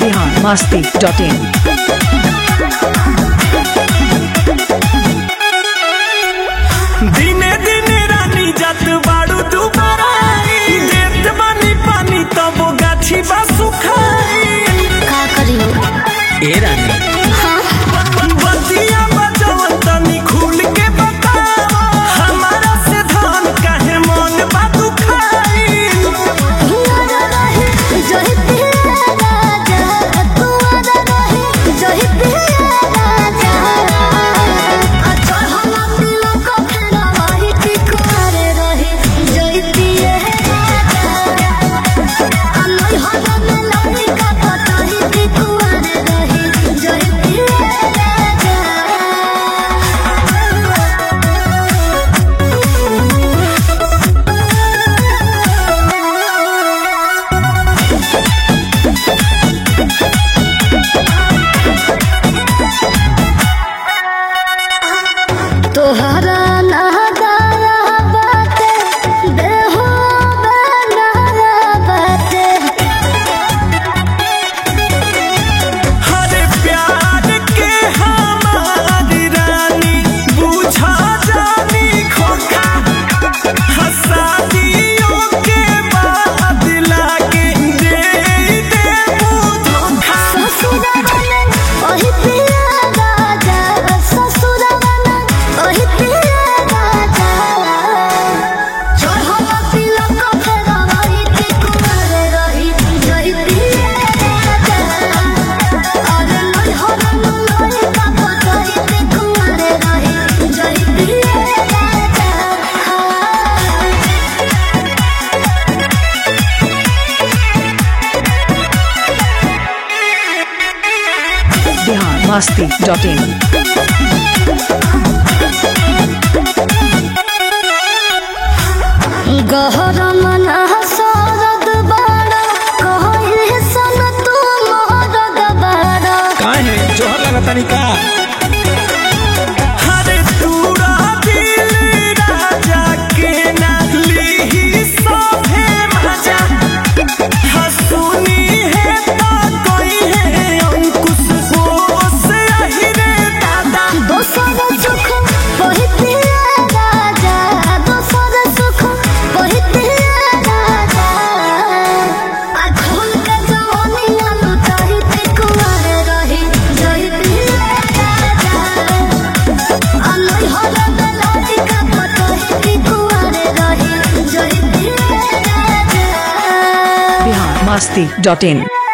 biharmasti.in दिने दिने रानी जात बाड़ू दुबारा देत बानी पानी तब गाछी बा सुखाई का करी ए रानी बतिया बजवन तनी खुल के बताओ हमारा से धान काहे मन बा दुखाई हियारा रहे जहि पिया राजा कुआरा रहे जहि पिया राजा अच्छा हम तिलक फेरा वही टिकुआरे रहे जहि पिया राजा अनई हवा में लड़ी का पताही टिकुआरे रहे जहि पिया तोहरा नहदाया बाटे देहो बनाया बाटे हरे प्यार के हमारी रानी बुझा जानी खोखा हसादियों के बाद लागे दे धोखा ससुरवने ओही पिया राजा ससुरवने ओही पिया राजा चढ़ल तिलक फेरा वही टिकुआरे रही जहि पिया राजा अरे लई हरन लई का पताही टिकुआरे रही जहि पिया राजा biharmasti.in गहर मन सरद बाड़ा कहे सन तू मोहरद बाड़ा काहे जोहर लगा तनिका हरे तूरा दिल राजा के ना लीही सभे मजा हसुनी है तो कोई है अंकुश बोस अहिरे दादा दोसर सुख वही पिया राजा दोसर सुख वही पिया राजा आ खोल के जवानिया लुटाही टिकुआरे रही जहि पिया राजा अनई हर बेलाटी का पताही टिकुआरे रही जहि पिया राजा biharmasti.in